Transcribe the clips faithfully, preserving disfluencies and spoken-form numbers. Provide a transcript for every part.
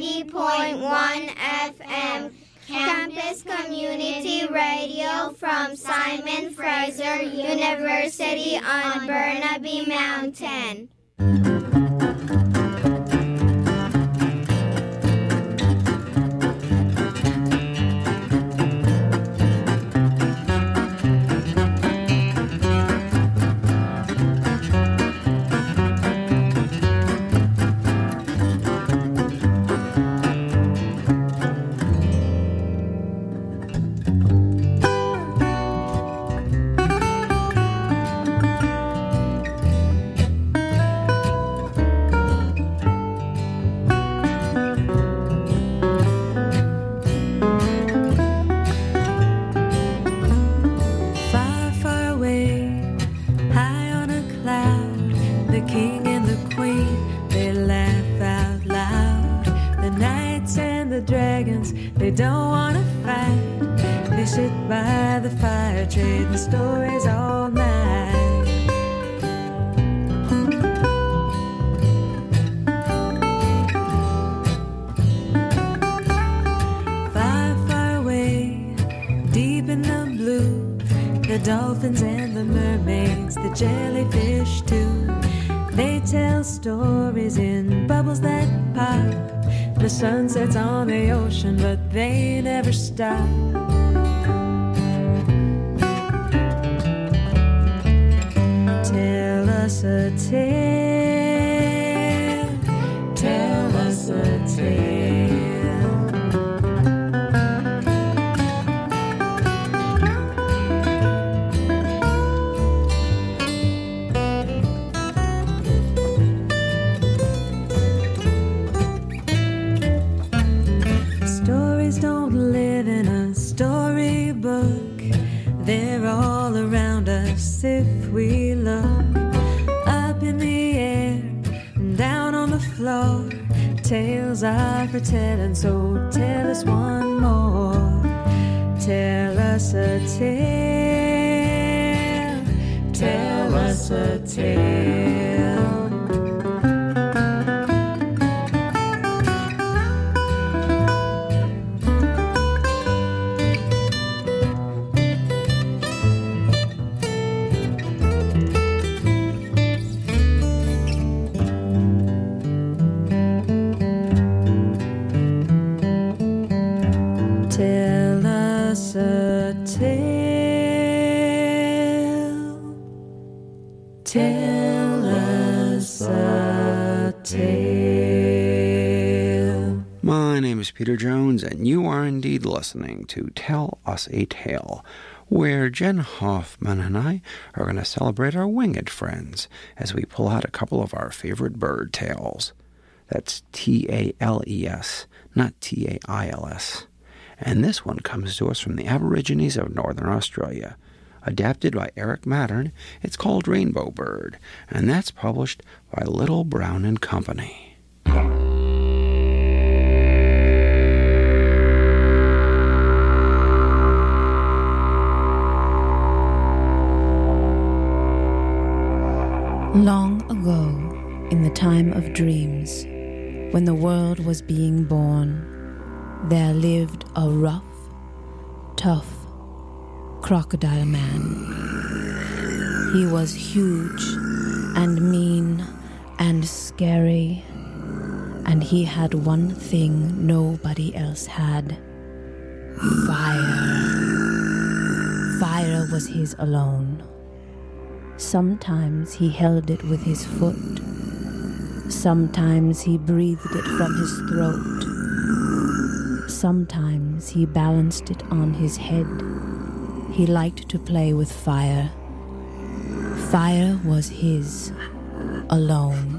ninety point one F M, Campus Community Radio from Simon Fraser University on Burnaby Mountain. Sunsets on the ocean, but they never stop. Tell us a tale, tell us a tale. They're all around us if we look. Up in the air and down on the floor. Tales are for telling, so tell us one more. Tell us a tale, tell us a tale. Tell us a tale. My name is Peter Jones, and you are indeed listening to Tell Us a Tale, where Jen Hoffman and I are going to celebrate our winged friends as we pull out a couple of our favorite bird tales. That's T A L E S, not T A I L S. And this one comes to us from the Aborigines of Northern Australia. Adapted by Eric Mattern, it's called Rainbow Bird, and that's published by Little Brown and Company. Long ago, in the time of dreams, when the world was being born, there lived a rough, tough crocodile man. He was huge and mean and scary, and he had one thing nobody else had: fire. Fire was his alone. Sometimes he held it with his foot. Sometimes he breathed it from his throat. Sometimes he balanced it on his head. He liked to play with fire. Fire was his, alone.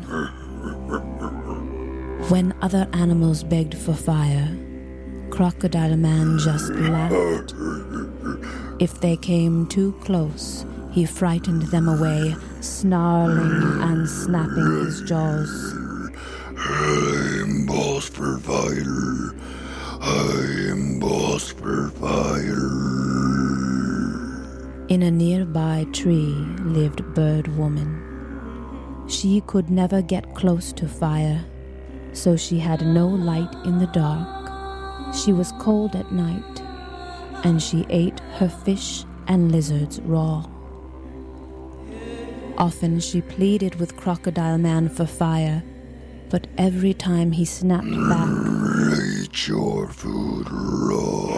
When other animals begged for fire, Crocodile Man just laughed. If they came too close, he frightened them away, snarling and snapping his jaws. I'm boss for fire. I'm boss for fire. In a nearby tree lived Bird Woman. She could never get close to fire, so she had no light in the dark. She was cold at night, and she ate her fish and lizards raw. Often she pleaded with Crocodile Man for fire, but every time he snapped back, "Eat your food raw."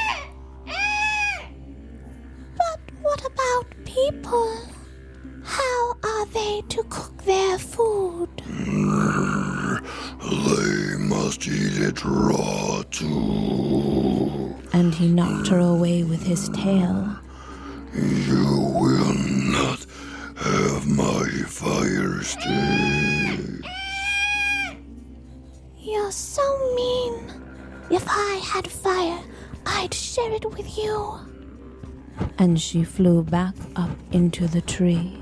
But what about people? How are they to cook their food? They must eat it raw too. And he knocked her away with his tail. You will not have my fire stick. You're so mean. If I had fire, I'd share it with you. And she flew back up into the tree.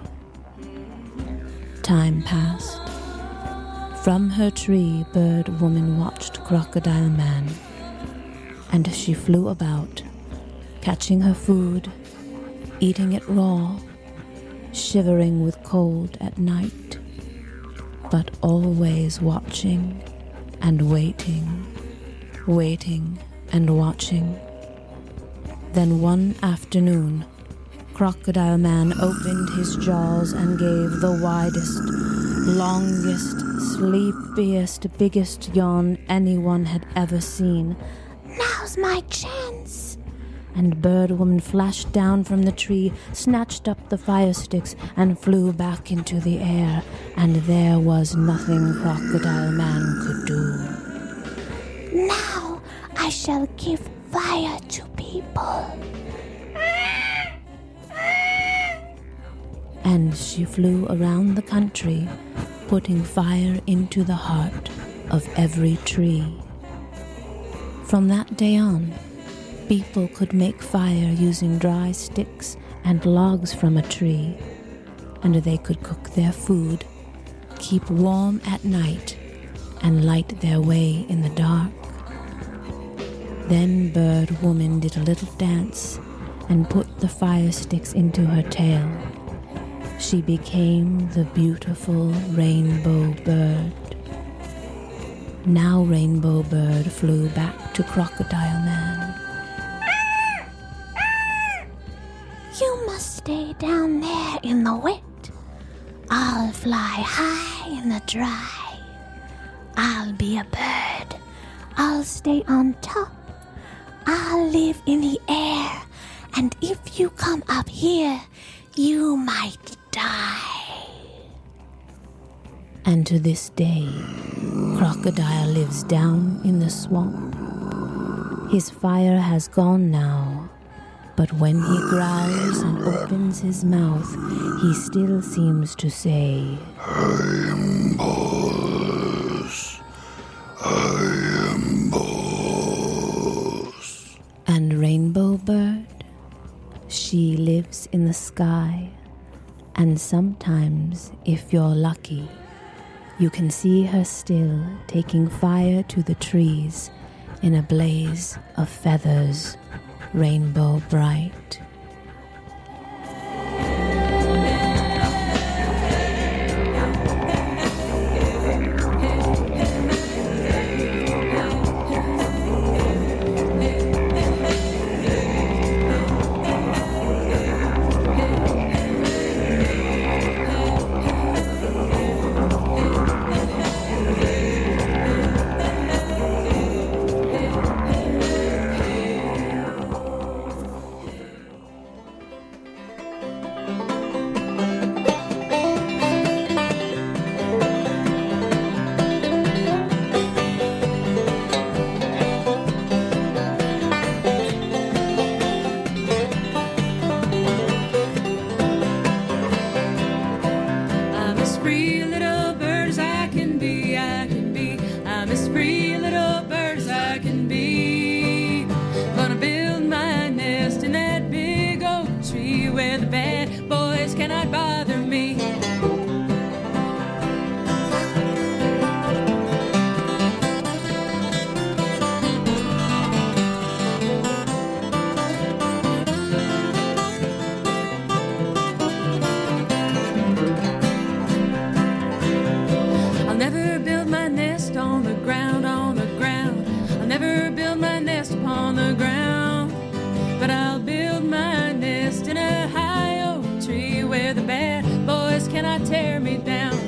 Time passed. From her tree, Bird Woman watched Crocodile Man, and she flew about, catching her food, eating it raw, shivering with cold at night, but always watching and waiting, waiting and watching. Then one afternoon, Crocodile Man opened his jaws and gave the widest, longest, sleepiest, biggest yawn anyone had ever seen. Now's my chance. And Bird Woman flashed down from the tree, snatched up the fire sticks, and flew back into the air, and there was nothing Crocodile Man could do. Now I shall give fire to people. And she flew around the country, putting fire into the heart of every tree. From that day on, people could make fire using dry sticks and logs from a tree, and they could cook their food, keep warm at night, and light their way in the dark. Then Bird Woman did a little dance and put the fire sticks into her tail. She became the beautiful Rainbow Bird. Now Rainbow Bird flew back to Crocodile Man. You must stay down there in the wet. I'll fly high in the dry. I'll be a bird. I'll stay on top. I'll live in the air. And if you come up here, you might die. And to this day, Crocodile lives down in the swamp. His fire has gone now, but when he growls and opens his mouth, he still seems to say, I am boss. I am boss. And Rainbow Bird, she lives in the sky, and sometimes, if you're lucky, you can see her still taking fire to the trees in a blaze of feathers, rainbow bright. nest upon the ground, but I'll build my nest in a high oak tree where the bad boys cannot tear me down.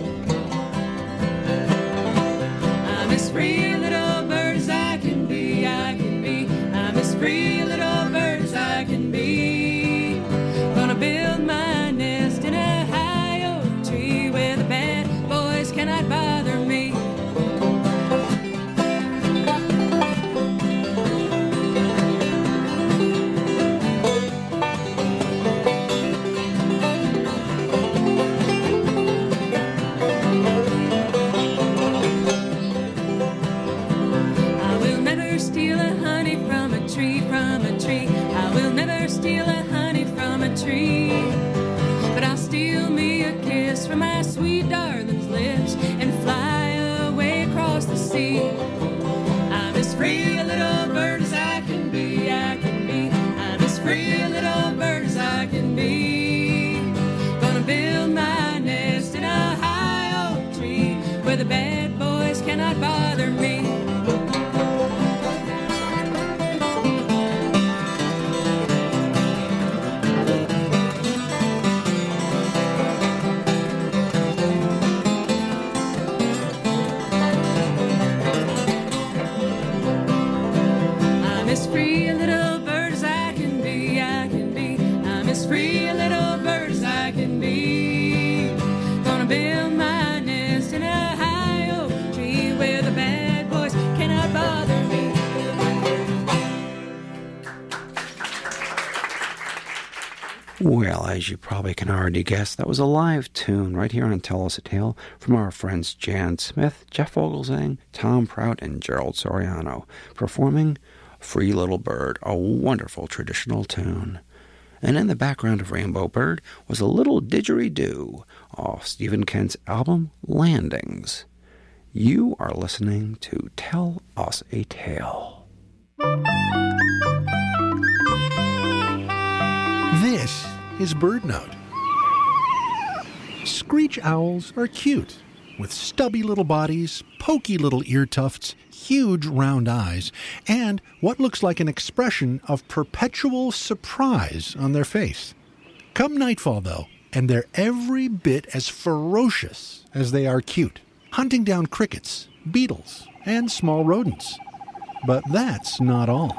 I'm as free a little bird as I can be, I can be. I'm as free a little bird as I can be. Gonna build my nest in a high oak tree where the bad boys cannot bother me. But I'll steal me a kiss from my sweet darling's lips and fly away across the sea. I'm as free a little bird as I can be, I can be. I'm as free a little bird as I can be. Gonna build my nest in a high oak tree where the bad boys cannot bother me. Well, as you probably can already guess, that was a live tune right here on Tell Us a Tale from our friends Jan Smith, Jeff Vogelzang, Tom Prout, and Gerald Soriano, performing Free Little Bird, a wonderful traditional tune. And in the background of Rainbow Bird was a little didgeridoo off Stephen Kent's album Landings. You are listening to Tell Us a Tale. This is Bird Note. Screech owls are cute, with stubby little bodies, pokey little ear tufts, huge round eyes, and what looks like an expression of perpetual surprise on their face. Come nightfall, though, and they're every bit as ferocious as they are cute, hunting down crickets, beetles, and small rodents. But that's not all.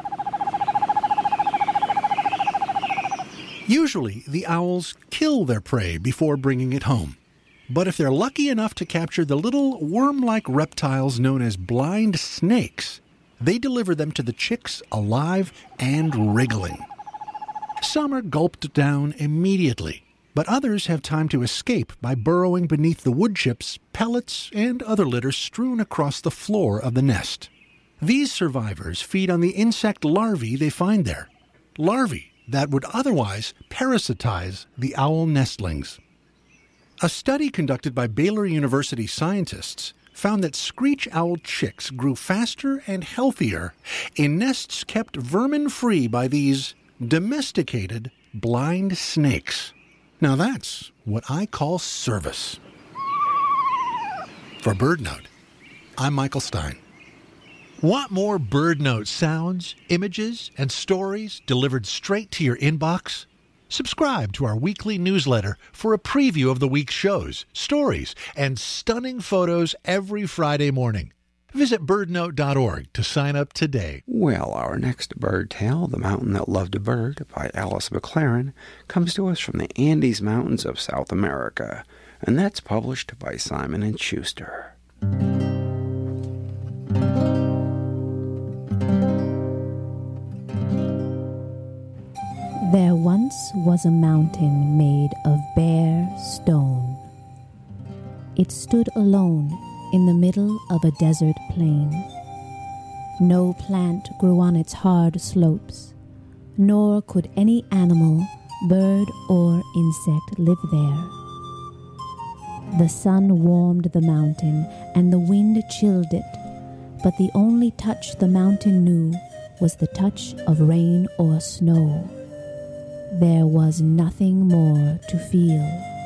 Usually, the owls kill their prey before bringing it home. But if they're lucky enough to capture the little worm-like reptiles known as blind snakes, they deliver them to the chicks alive and wriggling. Some are gulped down immediately, but others have time to escape by burrowing beneath the wood chips, pellets, and other litter strewn across the floor of the nest. These survivors feed on the insect larvae they find there, larvae that would otherwise parasitize the owl nestlings. A study conducted by Baylor University scientists found that screech owl chicks grew faster and healthier in nests kept vermin-free by these domesticated blind snakes. Now that's what I call service. For Bird Note, I'm Michael Stein. Want more Bird Note sounds, images, and stories delivered straight to your inbox? Subscribe to our weekly newsletter for a preview of the week's shows, stories, and stunning photos every Friday morning. Visit bird note dot org to sign up today. Well, our next bird tale, The Mountain That Loved a Bird, by Alice McLaren, comes to us from the Andes Mountains of South America, and that's published by Simon and Schuster. There once was a mountain made of bare stone. It stood alone in the middle of a desert plain. No plant grew on its hard slopes, nor could any animal, bird, or insect live there. The sun warmed the mountain, and the wind chilled it, but the only touch the mountain knew was the touch of rain or snow. There was nothing more to feel.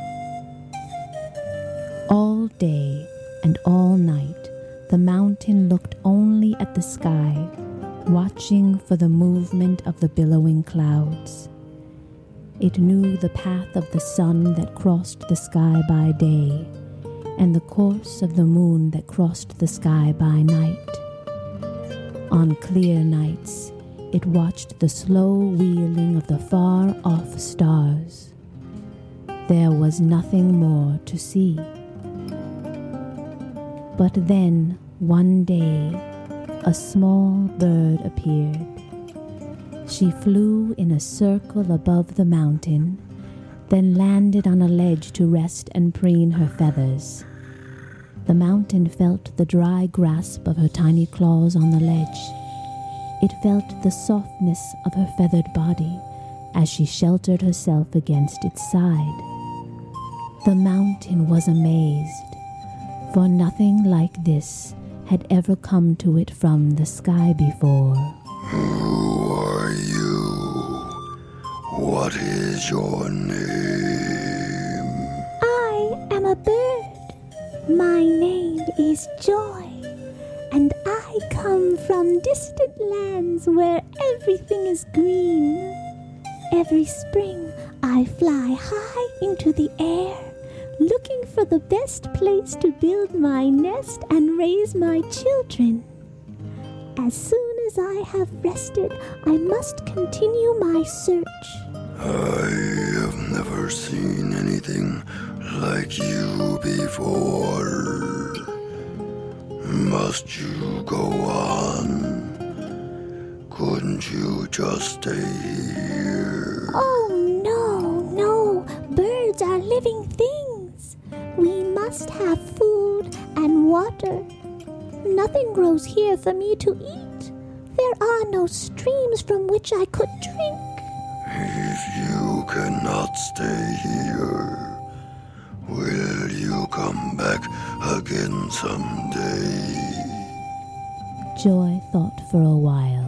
All day and all night, the mountain looked only at the sky, watching for the movement of the billowing clouds. It knew the path of the sun that crossed the sky by day, and the course of the moon that crossed the sky by night. On clear nights, it watched the slow wheeling of the far-off stars. There was nothing more to see. But then, one day, a small bird appeared. She flew in a circle above the mountain, then landed on a ledge to rest and preen her feathers. The mountain felt the dry grasp of her tiny claws on the ledge. It felt the softness of her feathered body as she sheltered herself against its side. The mountain was amazed, for nothing like this had ever come to it from the sky before. Who are you? What is your name? I am a bird. My name is Joy, and I come from distant lands where everything is green. Every spring, I fly high into the air, looking for the best place to build my nest and raise my children. As soon as I have rested, I must continue my search. I have never seen anything like you before. Must you go on? Couldn't you just stay here? Oh, no, no. Birds are living things. We must have food and water. Nothing grows here for me to eat. There are no streams from which I could drink. If you cannot stay here, will you come back again someday? Joy thought for a while.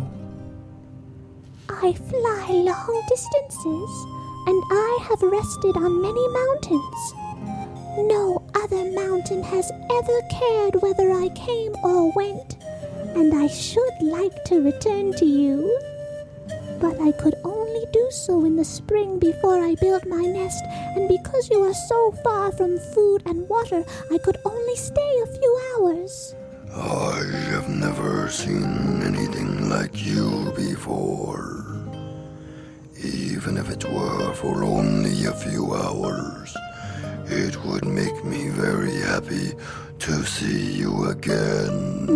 I fly long distances, and I have rested on many mountains. No other mountain has ever cared whether I came or went, and I should like to return to you. But I could only do so in the spring before I built my nest, and because you are so far from food and water, I could only stay a few hours. I have never seen anything like you before. Even if it were for only a few hours, it would make me very happy to see you again.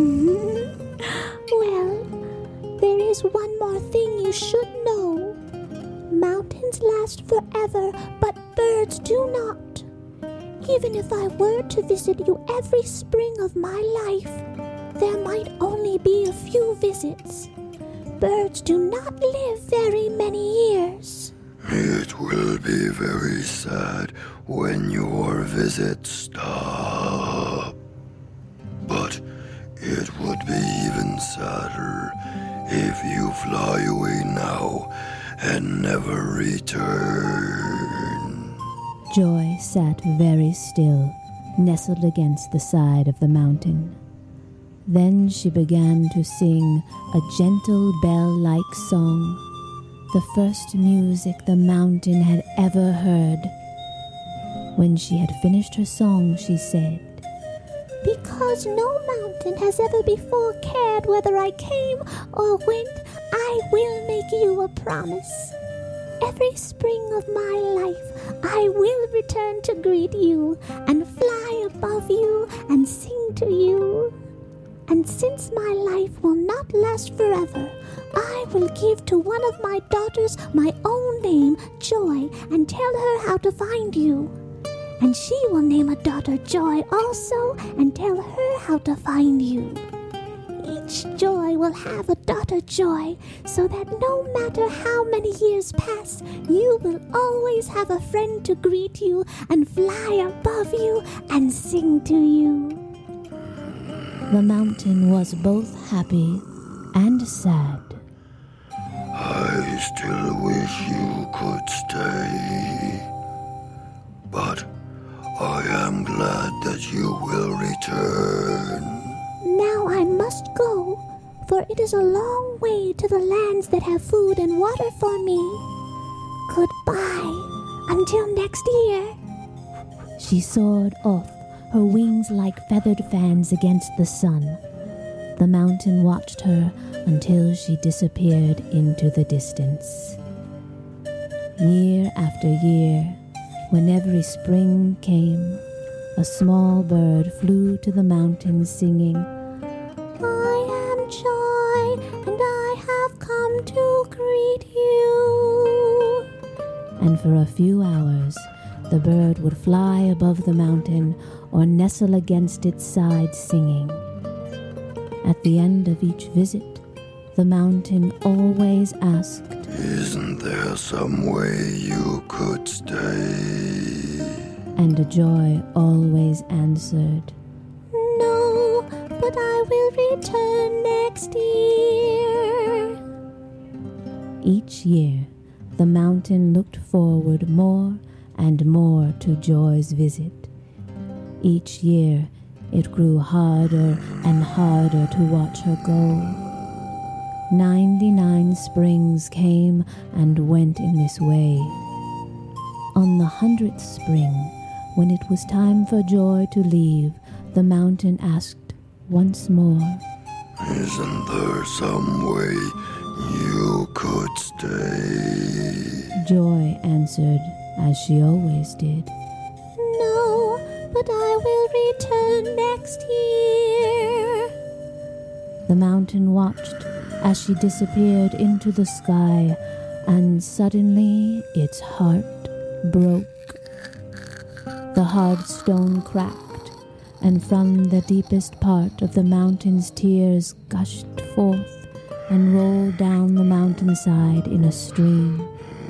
Well, there is one more thing you should know. Mountains last forever, but birds do not. Even if I were to visit you every spring of my life, there might only be a few visits. Birds do not live very many years. It will be very sad when your visits stop. But it would be even sadder if you fly away now and never return. Joy sat very still, nestled against the side of the mountain. Then she began to sing a gentle bell-like song, the first music the mountain had ever heard. When she had finished her song, she said, Because no mountain has ever before cared whether I came or went, I will make you a promise. Every spring of my life, I will return to greet you and fly above you and sing to you. And since my life will not last forever, I will give to one of my daughters my own name, Joy, and tell her how to find you. And she will name a daughter Joy also and tell her how to find you. Each Joy will have a daughter Joy, so that no matter how many years pass, you will always have a friend to greet you and fly above you and sing to you. The mountain was both happy and sad. I still wish you could stay. But I am glad that you will return. Now I must go, for it is a long way to the lands that have food and water for me. Goodbye, until next year." She soared off, her wings like feathered fans against the sun. The mountain watched her until she disappeared into the distance. Year after year, when every spring came, a small bird flew to the mountain singing, "I am Joy, and I have come to greet you." And for a few hours, the bird would fly above the mountain or nestle against its side singing. At the end of each visit, the mountain always asked, "Isn't there some way you could stay?" And Joy always answered, "No, but I will return next year." Each year, the mountain looked forward more and more to Joy's visit. Each year, it grew harder and harder to watch her go. Ninety-nine springs came and went in this way. On the hundredth spring, when it was time for Joy to leave, the mountain asked once more, "Isn't there some way you could stay?" Joy answered, as she always did, "No, but I will return next year." The mountain watched as she disappeared into the sky, and suddenly its heart broke. The hard stone cracked, and from the deepest part of the mountain's tears gushed forth and rolled down the mountainside in a stream.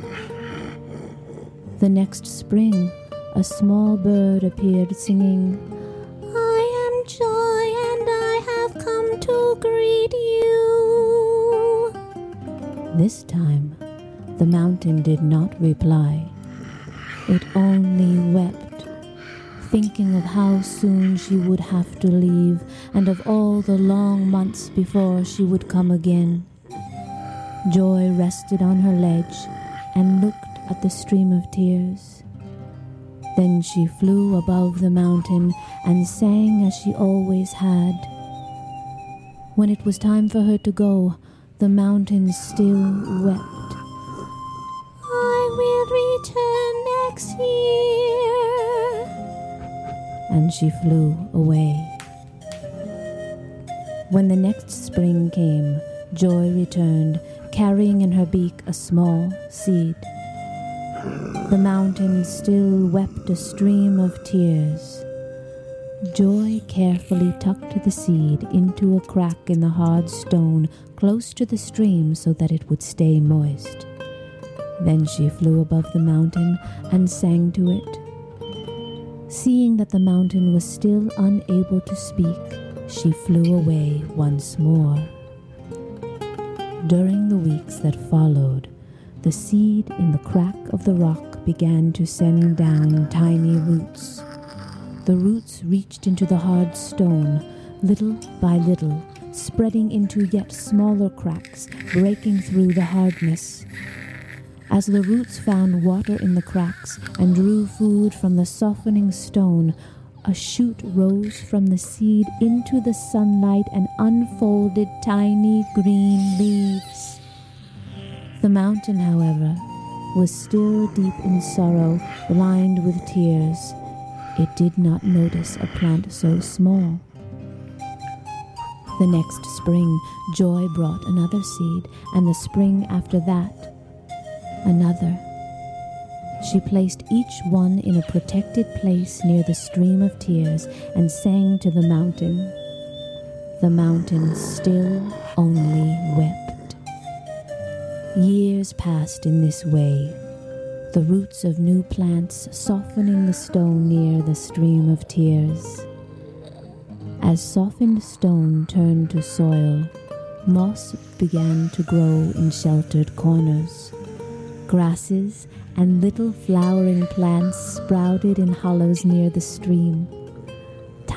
The next spring, a small bird appeared singing, "I am Joy, and I have come to greet you." This time, the mountain did not reply. It only wept, thinking of how soon she would have to leave and of all the long months before she would come again. Joy rested on her ledge and looked at the stream of tears. Then she flew above the mountain and sang as she always had. When it was time for her to go, the mountain still wept. "I will return next year." And she flew away. When the next spring came, Joy returned, carrying in her beak a small seed. The mountain still wept a stream of tears. Joy carefully tucked the seed into a crack in the hard stone close to the stream so that it would stay moist. Then she flew above the mountain and sang to it. Seeing that the mountain was still unable to speak, she flew away once more. During the weeks that followed, the seed in the crack of the rock began to send down tiny roots. The roots reached into the hard stone, little by little, spreading into yet smaller cracks, breaking through the hardness. As the roots found water in the cracks and drew food from the softening stone, a shoot rose from the seed into the sunlight and unfolded tiny green leaves. The mountain, however, was still deep in sorrow, blind with tears. It did not notice a plant so small. The next spring, Joy brought another seed, and the spring after that, another. She placed each one in a protected place near the stream of tears and sang to the mountain. The mountain still only wept. Years passed in this way, the roots of new plants softening the stone near the stream of tears. As softened stone turned to soil, moss began to grow in sheltered corners. Grasses and little flowering plants sprouted in hollows near the stream.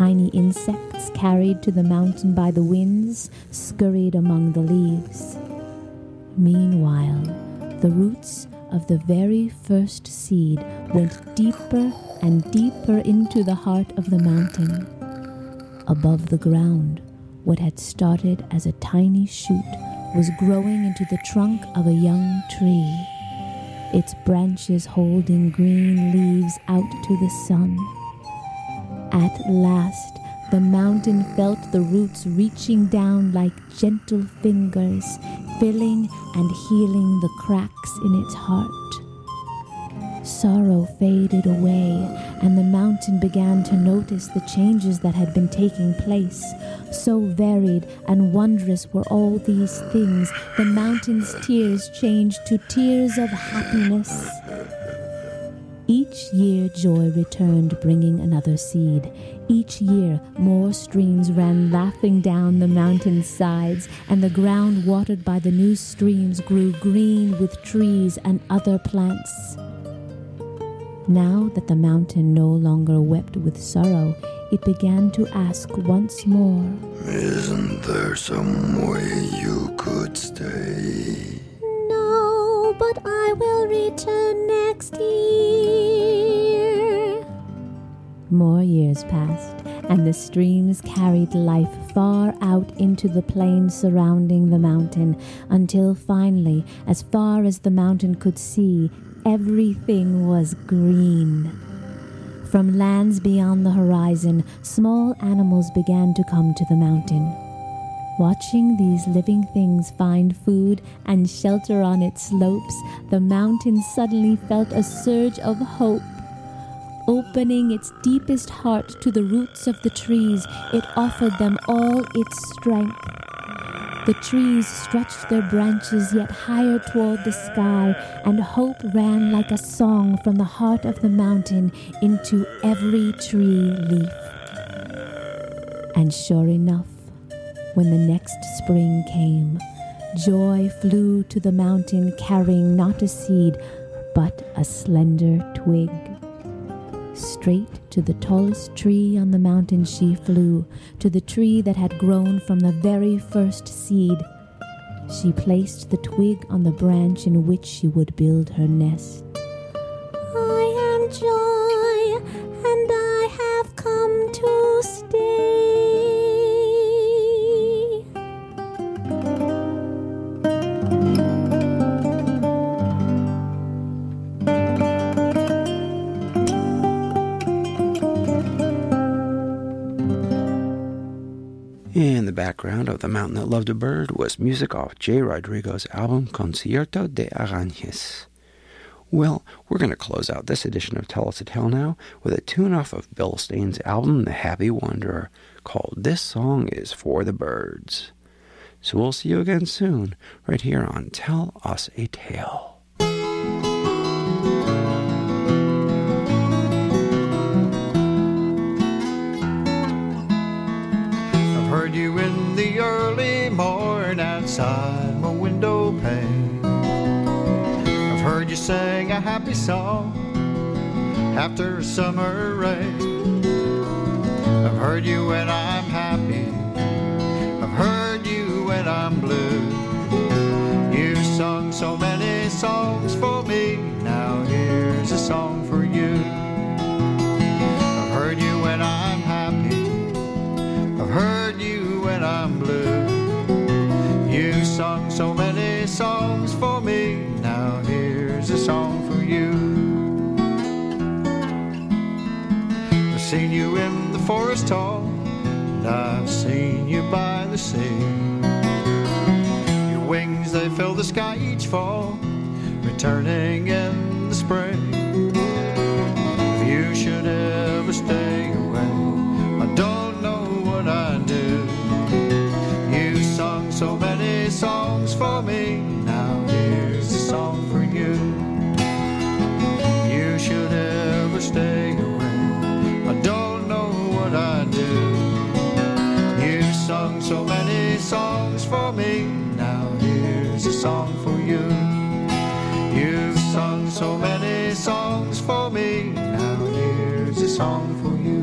tiny insects carried to the mountain by the winds scurried among the leaves. Meanwhile, the roots of the very first seed went deeper and deeper into the heart of the mountain. Above the ground, what had started as a tiny shoot was growing into the trunk of a young tree, its branches holding green leaves out to the sun. At last, the mountain felt the roots reaching down like gentle fingers, filling and healing the cracks in its heart. Sorrow faded away, and the mountain began to notice the changes that had been taking place. So varied and wondrous were all these things, the mountain's tears changed to tears of happiness. Each year joy returned, bringing another seed. Each year more streams ran laughing down the mountain's sides, and the ground watered by the new streams grew green with trees and other plants. Now that the mountain no longer wept with sorrow, it began to ask once more, Isn't there some way you could stay? No, but I will return next year. More years passed, and the streams carried life far out into the plains surrounding the mountain, until finally, as far as the mountain could see, everything was green. From lands beyond the horizon, small animals began to come to the mountain. Watching these living things find food and shelter on its slopes, the mountain suddenly felt a surge of hope. Opening its deepest heart to the roots of the trees, it offered them all its strength. The trees stretched their branches yet higher toward the sky, and hope ran like a song from the heart of the mountain into every tree leaf. And sure enough, when the next spring came, joy flew to the mountain carrying not a seed, but a slender twig. Straight to the tallest tree on the mountain she flew, to the tree that had grown from the very first seed. She placed the twig on the branch in which she would build her nest. I am joy, and I have come to stay. In the background of The Mountain That Loved a Bird was music off Jay Rodrigo's album Concierto de Arañas. Well, we're going to close out this edition of Tell Us a Tale now with a tune off of Bill Staines' album The Happy Wanderer called This Song Is for the Birds. So we'll see you again soon, right here on Tell Us a Tale. Heard you in the early morn outside my window pane. I've heard you sing a happy song after a summer rain. I've heard you when I'm happy, I've heard you when I'm blue. You've sung so many songs for me, now here's a song for you. I've heard you when I'm happy, I've heard you when I'm blue. You sung so many songs for me, now here's a song for you. I've seen you in the forest tall, and I've seen you by the sea. Your wings, they fill the sky each fall, returning in the spring. If you should ever stay away, I don't know what I'd do. You sung so many songs for me, now here's a song for you. You should ever stay away, I don't know what I'd do. You sung so many songs for me, now here's a song for you. You've sung so many songs for me, now here's a song for you.